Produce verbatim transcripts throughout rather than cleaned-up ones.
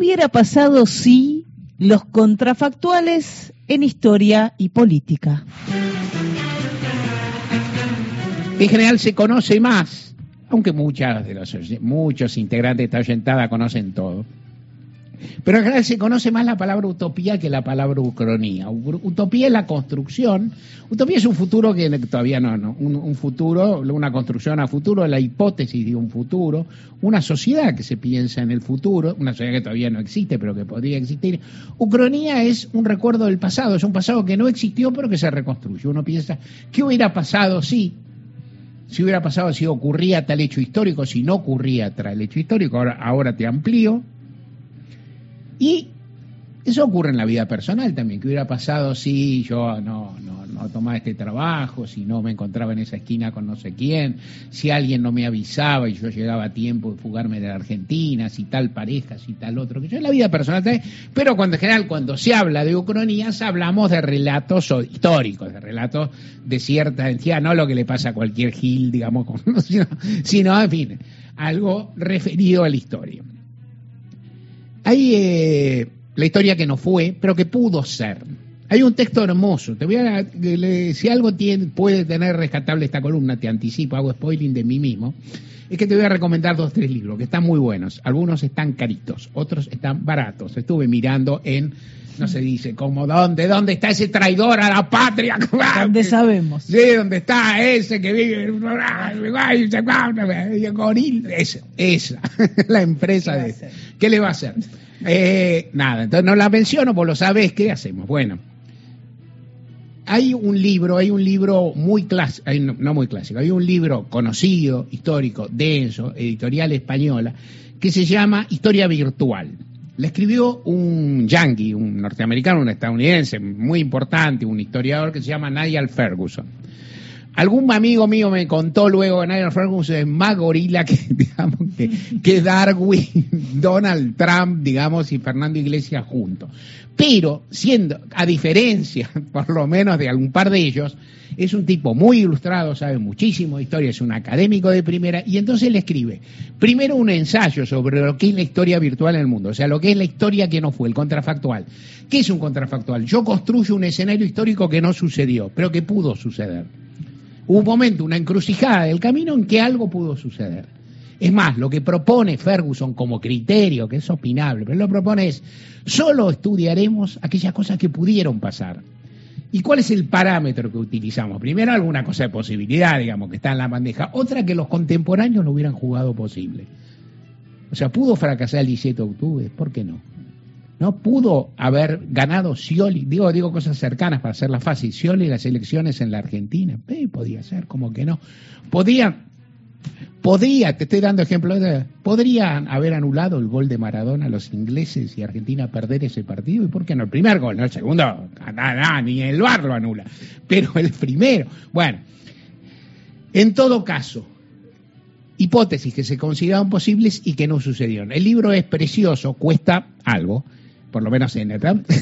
hubiera pasado si los contrafactuales en historia y política? En general se conoce más, aunque muchas de los, muchos integrantes de esta oyentada conocen todo. Pero en general se conoce más la palabra utopía que la palabra ucronía. Utopía es la construcción. Utopía es un futuro que todavía no, no. Un, un futuro, una construcción a futuro, la hipótesis de un futuro, una sociedad que se piensa en el futuro, una sociedad que todavía no existe, pero que podría existir. Ucronía es un recuerdo del pasado, es un pasado que no existió, pero que se reconstruye. Uno piensa, ¿qué hubiera pasado si? Si hubiera pasado si ocurría tal hecho histórico, si no ocurría tal hecho histórico. Ahora, ahora te amplío. Y eso ocurre en la vida personal también, que hubiera pasado si yo no, no, no tomaba este trabajo, si no me encontraba en esa esquina con no sé quién, si alguien no me avisaba y yo llegaba a tiempo de fugarme de la Argentina, si tal pareja, si tal otro, que yo en la vida personal también, pero cuando en general cuando se habla de ucronías hablamos de relatos históricos, de relatos de cierta entidad, no lo que le pasa a cualquier gil, digamos, sino, sino en fin, algo referido a la historia. Hay eh, la historia que no fue, pero que pudo ser. Hay un texto hermoso. Te voy a, le, si algo tiene, puede tener rescatable esta columna, te anticipo, hago spoiling de mí mismo, es que te voy a recomendar dos, tres libros que están muy buenos. Algunos están caritos, otros están baratos. Estuve mirando en, no se dice, como dónde, dónde está ese traidor a la patria. ¿Dónde sabemos? Sí, dónde está ese que vive en goril. Esa, esa, la empresa de... ¿Qué le va a hacer? Eh, nada, entonces no la menciono, vos lo sabés, ¿qué hacemos? Bueno, hay un libro, hay un libro muy clásico, no, no muy clásico, hay un libro conocido, histórico, denso, editorial española, que se llama Historia Virtual. La escribió un yankee, un norteamericano, un estadounidense muy importante, un historiador que se llama Niall Ferguson. Algún amigo mío me contó luego que Niall Ferguson es más gorila que, digamos, que, que Darwin, Donald Trump, digamos, y Fernando Iglesias juntos. Pero, siendo, a diferencia, por lo menos de algún par de ellos, es un tipo muy ilustrado, sabe muchísimo de historia, es un académico de primera, y entonces le escribe, primero un ensayo sobre lo que es la historia virtual en el mundo, o sea, lo que es la historia que no fue, el contrafactual. ¿Qué es un contrafactual? Yo construyo un escenario histórico que no sucedió, pero que pudo suceder. Hubo un momento, una encrucijada del camino en que algo pudo suceder. Es más, lo que propone Ferguson como criterio, que es opinable, pero lo propone es, solo estudiaremos aquellas cosas que pudieron pasar. ¿Y cuál es el parámetro que utilizamos? Primero, alguna cosa de posibilidad, digamos, que está en la bandeja. Otra, que los contemporáneos lo hubieran jugado posible. O sea, ¿pudo fracasar el diecisiete de octubre? ¿Por qué no? ¿No pudo haber ganado Scioli? Digo, digo cosas cercanas para hacerla fácil. Scioli las elecciones en la Argentina. Eh, podía ser, como que no. Podía, podía, te estoy dando ejemplos, de, podrían haber anulado el gol de Maradona a los ingleses y Argentina perder ese partido. ¿Y por qué no? El primer gol, no el segundo, nada, ni el V A R lo anula. Pero el primero. Bueno, en todo caso, hipótesis que se consideraban posibles y que no sucedieron. El libro es precioso, cuesta algo, por lo menos en el,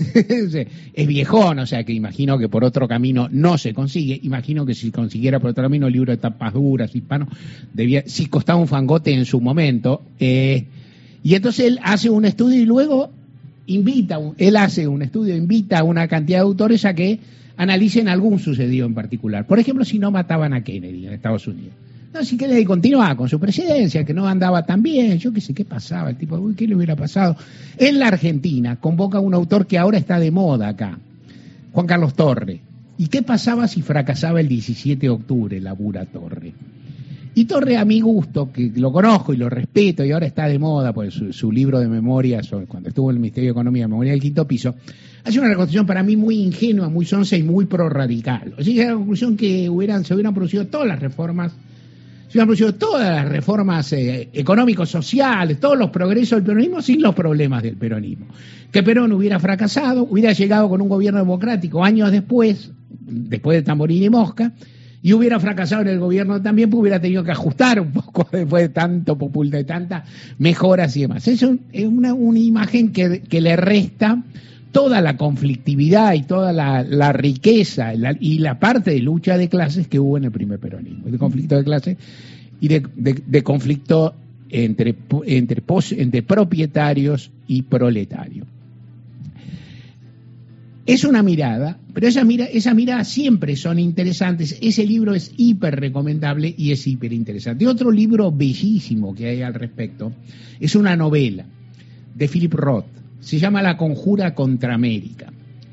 es viejón, o sea que imagino que por otro camino no se consigue. Imagino que si consiguiera por otro camino el libro de tapas duras, hispano, debía, sí costaba un fangote en su momento. Eh, y entonces él hace un estudio y luego invita, él hace un estudio, invita a una cantidad de autores a que analicen algún sucedido en particular. Por ejemplo, si no mataban a Kennedy en Estados Unidos. No, si Kennedy continuaba con su presidencia, que no andaba tan bien, yo qué sé qué pasaba, el tipo, uy, ¿qué le hubiera pasado? En la Argentina convoca a un autor que ahora está de moda acá, Juan Carlos Torre. ¿Y qué pasaba si fracasaba el diecisiete de octubre, labura Torre? Y Torre, a mi gusto, que lo conozco y lo respeto y ahora está de moda, pues su, su libro de memoria, sobre, cuando estuvo en el Ministerio de Economía, Memoria del Quinto Piso, hace una reconstrucción para mí muy ingenua, muy sonsa y muy prorradical. O sea, que la conclusión que hubieran, se hubieran producido todas las reformas, se hubieran producido todas las reformas eh, económicos, sociales, todos los progresos del peronismo sin los problemas del peronismo. Que Perón hubiera fracasado, hubiera llegado con un gobierno democrático años después, después de Tamborín y Mosca, y hubiera fracasado en el gobierno también, porque hubiera tenido que ajustar un poco después de tanto popul, de tantas mejoras y demás. Es un, es una, una imagen que, que le resta toda la conflictividad y toda la, la riqueza la, y la parte de lucha de clases que hubo en el primer peronismo, de conflicto de clases y de, de, de conflicto entre, entre, pos, entre propietarios y proletarios. Es una mirada, pero esas mira, esa miradas siempre son interesantes. Ese libro es hiper recomendable y es hiper interesante. Otro libro bellísimo que hay al respecto es una novela de Philip Roth. Se llama La Conjura contra América.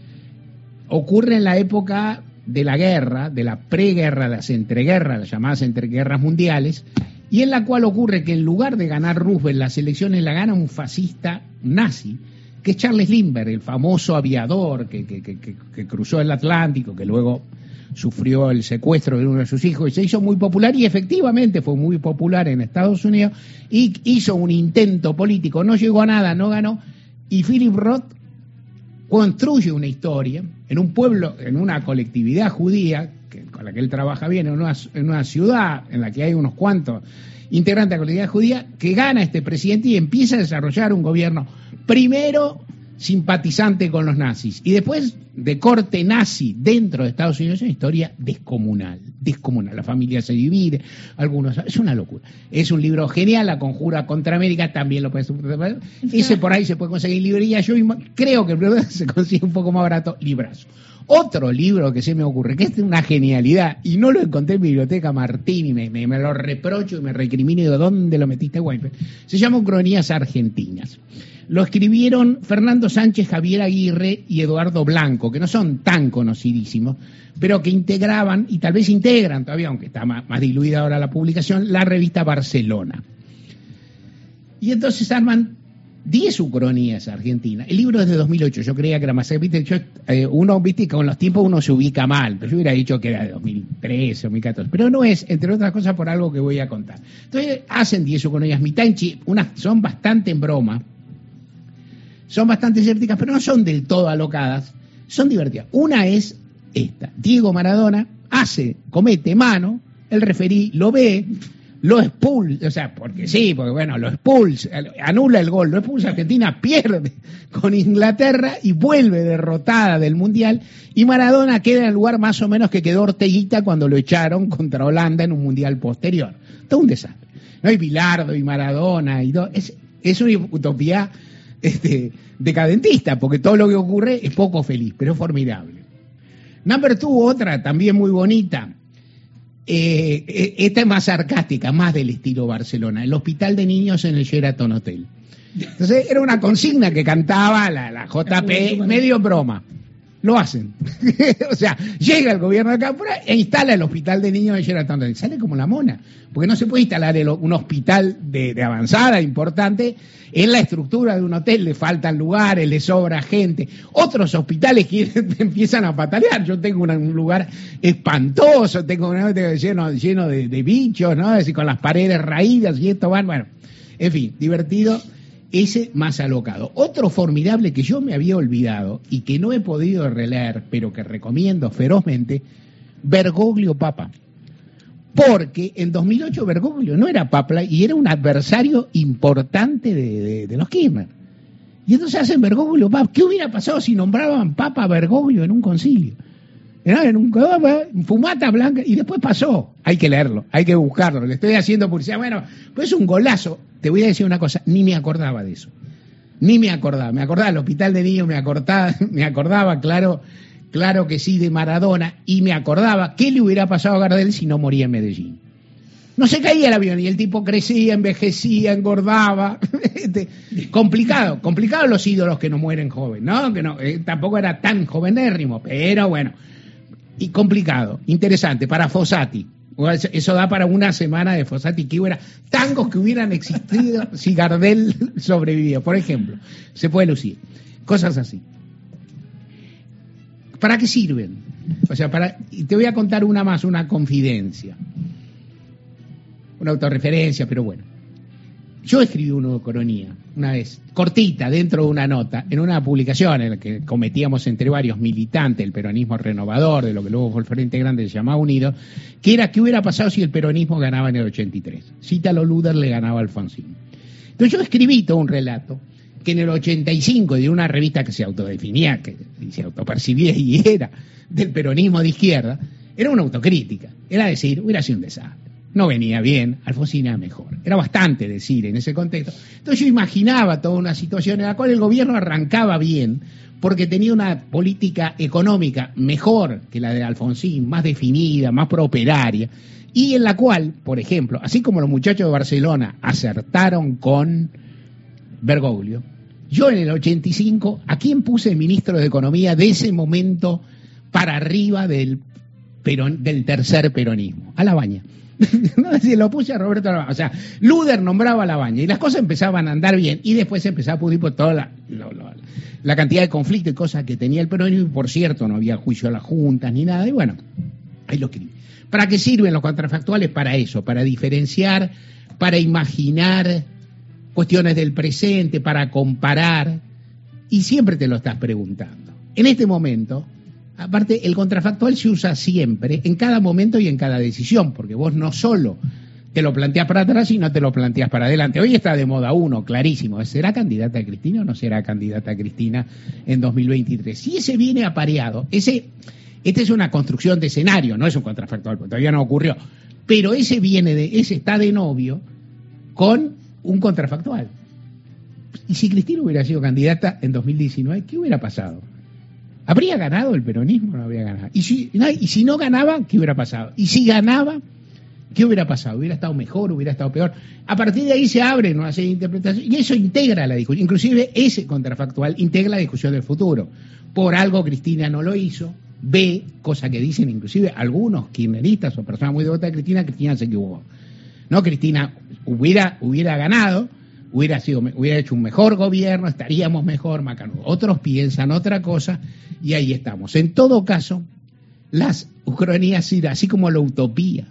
Ocurre en la época de la guerra, de la preguerra, de las entreguerras, las llamadas entreguerras mundiales, y en la cual ocurre que en lugar de ganar Roosevelt las elecciones la gana un fascista nazi, que es Charles Lindbergh, el famoso aviador que, que, que, que cruzó el Atlántico, que luego sufrió el secuestro de uno de sus hijos y se hizo muy popular, y efectivamente fue muy popular en Estados Unidos, y hizo un intento político, no llegó a nada, no ganó, y Philip Roth construye una historia en un pueblo, en una colectividad judía, que, con la que él trabaja bien, en una, en una ciudad en la que hay unos cuantos integrantes de la colectividad judía, que gana este presidente y empieza a desarrollar un gobierno primero simpatizante con los nazis y después de corte nazi dentro de Estados Unidos. Es una historia descomunal, descomunal. La familia se divide, algunos, es una locura. Es un libro genial, La Conjura contra América, también lo puedes, ese por ahí se puede conseguir en librería. Yo creo que el libro se consigue un poco más barato, librazo. Otro libro que se me ocurre, que es una genialidad, y no lo encontré en mi biblioteca Martín, y me, me, me lo reprocho y me recrimino y digo, ¿dónde lo metiste, Weinberg? Se llama Ucronías Argentinas. Lo escribieron Fernando Sánchez, Javier Aguirre y Eduardo Blanco, que no son tan conocidísimos, pero que integraban, y tal vez integran todavía, aunque está más, más diluida ahora la publicación, la revista Barcelona. Y entonces arman diez ucronías argentinas. El libro es de dos mil ocho, yo creía que era más. ¿Viste? Yo, eh, uno, viste, con los tiempos uno se ubica mal, pero yo hubiera dicho que era de dos mil trece, dos mil catorce, pero no es, entre otras cosas, por algo que voy a contar. Entonces hacen diez ucronías, mitad en chip, unas son bastante en broma, son bastante escépticas, pero no son del todo alocadas, son divertidas. Una es esta: Diego Maradona hace, comete mano, el referí lo ve, lo expulsa, o sea, porque sí, porque bueno, lo expulsa, anula el gol, lo expulsa, Argentina pierde con Inglaterra y vuelve derrotada del Mundial, y Maradona queda en el lugar más o menos que quedó Orteguita cuando lo echaron contra Holanda en un Mundial posterior. Todo un desastre. No hay Bilardo y Maradona y todo. Es, es una utopía este, decadentista, porque todo lo que ocurre es poco feliz, pero es formidable. Number two, otra también muy bonita. Eh, esta es más sarcástica, más del estilo Barcelona, el Hospital de Niños en el Sheraton Hotel. Entonces era una consigna que cantaba la, la J P, medio broma. Lo hacen. O sea, llega el gobierno de Cámpora e instala el Hospital de Niños en el Sheraton Hotel. Sale como la mona, porque no se puede instalar el, un hospital de, de avanzada, importante, en la estructura de un hotel. Le faltan lugares, le sobra gente. Otros hospitales que empiezan a patalear. Yo tengo una, un lugar espantoso, tengo un lugar lleno, lleno de, de bichos, ¿no? Es decir, con las paredes raídas y esto van, bueno, en fin, divertido. Ese más alocado. Otro formidable que yo me había olvidado y que no he podido releer, pero que recomiendo ferozmente, Bergoglio Papa. Porque en dos mil ocho Bergoglio no era Papa y era un adversario importante de, de, de los Kirchner. Y entonces hacen Bergoglio Papa. ¿Qué hubiera pasado si nombraban Papa Bergoglio en un concilio? En un fumata blanca, y después pasó. Hay que leerlo, hay que buscarlo. Le estoy haciendo publicidad. Bueno, pues es un golazo. Te voy a decir una cosa, ni me acordaba de eso. Ni me acordaba. Me acordaba del Hospital de Niños, me acordaba, me acordaba, claro, claro que sí, de Maradona, y me acordaba qué le hubiera pasado a Gardel si no moría en Medellín. No se caía el avión y el tipo crecía, envejecía, engordaba. complicado, complicado los ídolos que no mueren joven, ¿no? Que no, eh, tampoco era tan jovenérrimo, pero bueno. Y complicado, interesante, para Fossati. Eso da para una semana de Fossati, que hubiera tangos que hubieran existido si Gardel sobrevivía, por ejemplo. Se puede lucir. Cosas así. ¿Para qué sirven? O sea, para, y te voy a contar una más, una confidencia. Una autorreferencia, pero bueno. Yo escribí una ucronía, una vez, cortita, dentro de una nota, en una publicación en la que cometíamos entre varios militantes el peronismo renovador, de lo que luego fue el Frente Grande, se llamaba Unido, que era qué hubiera pasado si el peronismo ganaba en el ochenta y tres. Si Italo Luder le ganaba a Alfonsín. Entonces yo escribí todo un relato que en el ochenta y cinco, de una revista que se autodefinía, que se autopercibía y era del peronismo de izquierda, era una autocrítica. Era decir, hubiera sido un desastre. no venía bien, Alfonsín era mejor. Era bastante decir en ese contexto. Entonces yo imaginaba toda una situación en la cual el gobierno arrancaba bien, porque tenía una política económica mejor que la de Alfonsín, más definida, más prooperaria, y en la cual, por ejemplo, así como los muchachos de Barcelona acertaron con Bergoglio, yo en el ochenta y cinco, ¿a quién puse ministro de Economía de ese momento para arriba del, peron, del tercer peronismo? A Labaña. No, se lo puse a Roberto Labaña. O sea, Luder nombraba a Labaña y las cosas empezaban a andar bien y después se empezaba a pudrir por toda la, lo, lo, la cantidad de conflictos y cosas que tenía el peronismo, y por cierto no había juicio a las juntas ni nada, y bueno, ahí lo escribí. ¿Para qué sirven los contrafactuales? Para eso, para diferenciar, para imaginar cuestiones del presente, para comparar, y siempre te lo estás preguntando. En este momento, aparte, el contrafactual se usa siempre, en cada momento y en cada decisión, porque vos no solo te lo planteás para atrás, sino te lo planteás para adelante. Hoy está de moda uno, clarísimo, ¿será candidata a Cristina o no será candidata a Cristina en dos mil veintitrés? Si ese viene apareado, ese, esta es una construcción de escenario, no es un contrafactual, porque todavía no ocurrió, pero ese viene de, ese está de novio con un contrafactual. ¿Y si Cristina hubiera sido candidata en dos mil diecinueve, qué hubiera pasado? ¿Habría ganado el peronismo o no habría ganado? ¿Y si, y si no ganaba, qué hubiera pasado? ¿Y si ganaba, qué hubiera pasado? ¿Hubiera estado mejor, hubiera estado peor? A partir de ahí se abre una serie de interpretaciones y eso integra la discusión. Inclusive ese contrafactual integra la discusión del futuro. Por algo Cristina no lo hizo. B, cosa que dicen inclusive algunos kirchneristas o personas muy devotas de Cristina, Cristina se equivocó. No, Cristina hubiera, hubiera ganado, hubiera sido, hubiera hecho un mejor gobierno, estaríamos mejor, macanudo. Otros piensan otra cosa y ahí estamos. En todo caso, las ucronías sirven, así como la utopía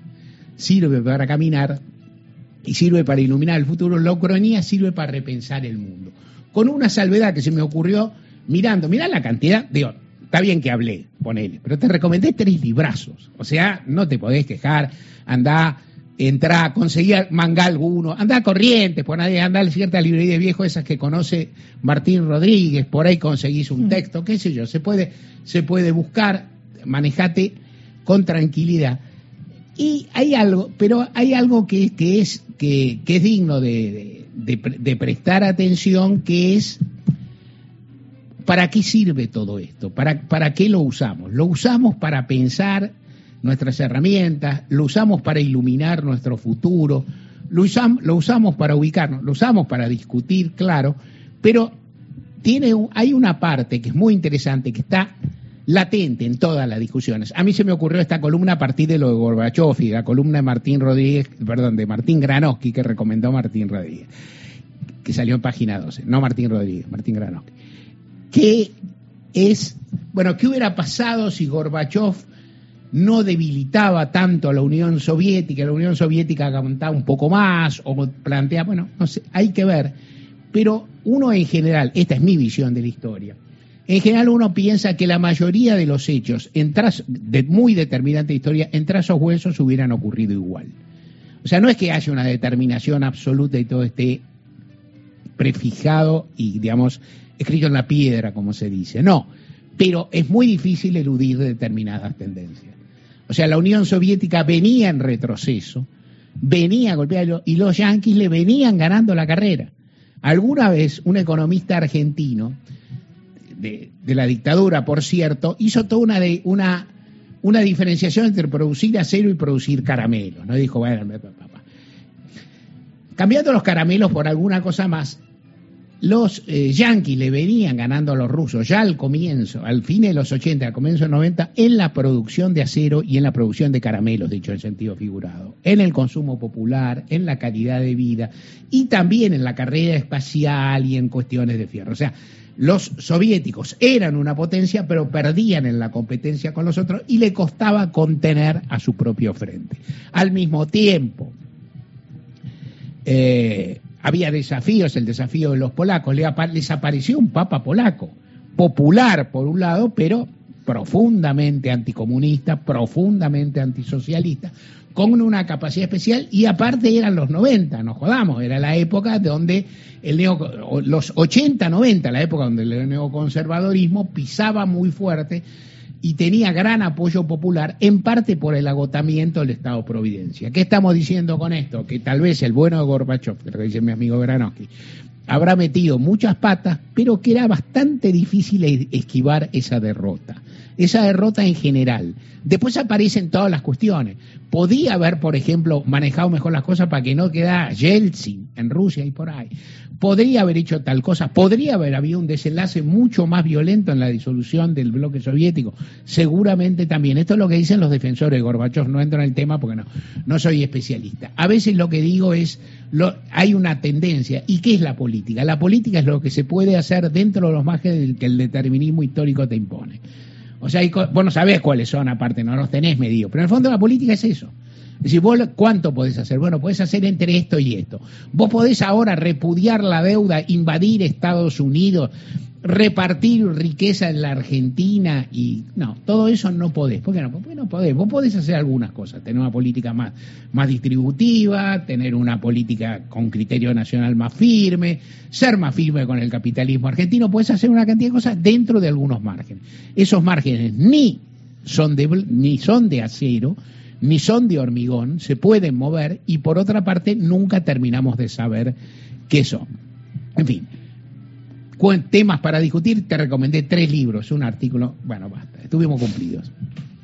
sirve para caminar y sirve para iluminar el futuro, la ucronía sirve para repensar el mundo. Con una salvedad que se me ocurrió mirando, mirá la cantidad, digo, está bien que hablé, ponele, pero te recomendé tres librazos, o sea, no te podés quejar, andá, entrá, conseguí mangá alguno, andá a Corrientes, por nadie, andá a cierta librería de viejo, esas que conoce Martín Rodríguez, por ahí conseguís un texto, qué sé yo, se puede, se puede buscar, manejate con tranquilidad. Y hay algo, pero hay algo que, que es, que, que es digno de, de, de, de prestar atención, que es ¿para qué sirve todo esto? ¿Para, ¿Para qué lo usamos? Lo usamos para pensar nuestras herramientas, lo usamos para iluminar nuestro futuro, lo usamos, lo usamos para ubicarnos, lo usamos para discutir, claro, pero tiene, hay una parte que es muy interesante, que está latente en todas las discusiones. A mí se me ocurrió esta columna a partir de lo de Gorbachov y la columna de Martín Rodríguez, perdón, de Martín Granowski, que recomendó Martín Rodríguez, que salió en página doce, no Martín Rodríguez, Martín Granowski, que es, bueno, ¿qué hubiera pasado si Gorbachov no debilitaba tanto a la Unión Soviética, la Unión Soviética aguantaba un poco más, o plantea, bueno, no sé, hay que ver, pero uno en general, esta es mi visión de la historia, en general uno piensa que la mayoría de los hechos, en tras, de muy determinante historia, en trazos huesos hubieran ocurrido igual. O sea, no es que haya una determinación absoluta y todo esté prefijado y, digamos, escrito en la piedra, como se dice, no, pero es muy difícil eludir determinadas tendencias. O sea, la Unión Soviética venía en retroceso, venía a golpear, y los yanquis le venían ganando la carrera. Alguna vez un economista argentino, de, de la dictadura, por cierto, hizo toda una, de, una, una diferenciación entre producir acero y producir caramelos, ¿no? Dijo, bueno, papá, cambiando los caramelos por alguna cosa más, los eh, yanquis le venían ganando a los rusos ya al comienzo, al fin de los ochenta, al comienzo de los noventa, en la producción de acero y en la producción de caramelos, dicho en sentido figurado, en el consumo popular, en la calidad de vida y también en la carrera espacial y en cuestiones de fierro. O sea, los soviéticos eran una potencia, pero perdían en la competencia con los otros y le costaba contener a su propio frente. Al mismo tiempo, eh, había desafíos, el desafío de los polacos, les apareció un papa polaco, popular por un lado, pero profundamente anticomunista, profundamente antisocialista, con una capacidad especial, y aparte eran los noventa, no jodamos, era la época donde el neo, los ochenta, noventa, la época donde el neoconservadorismo pisaba muy fuerte y tenía gran apoyo popular, en parte por el agotamiento del Estado-Providencia. ¿Qué estamos diciendo con esto? Que tal vez el bueno de Gorbachov, que lo que dice mi amigo Granovsky, habrá metido muchas patas, pero que era bastante difícil esquivar esa derrota. Esa derrota en general. Después aparecen todas las cuestiones. Podía haber, por ejemplo, manejado mejor las cosas para que no quedara Yeltsin en Rusia y por ahí. Podría haber hecho tal cosa. Podría haber habido un desenlace mucho más violento en la disolución del bloque soviético. Seguramente también. Esto es lo que dicen los defensores de Gorbachov. No entro en el tema porque no, no soy especialista. A veces lo que digo es, lo, hay una tendencia. ¿Y qué es la política? La política es lo que se puede hacer dentro de los márgenes que el determinismo histórico te impone. O sea, hay, vos no sabés cuáles son, aparte, no los tenés medidos. Pero en el fondo la política es eso. Es decir, vos, ¿cuánto podés hacer? Bueno, podés hacer entre esto y esto. Vos podés ahora repudiar la deuda, invadir Estados Unidos, repartir riqueza en la Argentina y... No, todo eso no podés. ¿Por qué no? Porque no podés. Vos podés hacer algunas cosas. Tener una política más, más distributiva, tener una política con criterio nacional más firme, ser más firme con el capitalismo argentino. Podés hacer una cantidad de cosas dentro de algunos márgenes. Esos márgenes ni son de, ni son de acero, ni son de hormigón, se pueden mover y por otra parte nunca terminamos de saber qué son. En fin, temas para discutir, te recomendé tres libros, un artículo, bueno, basta, estuvimos cumplidos.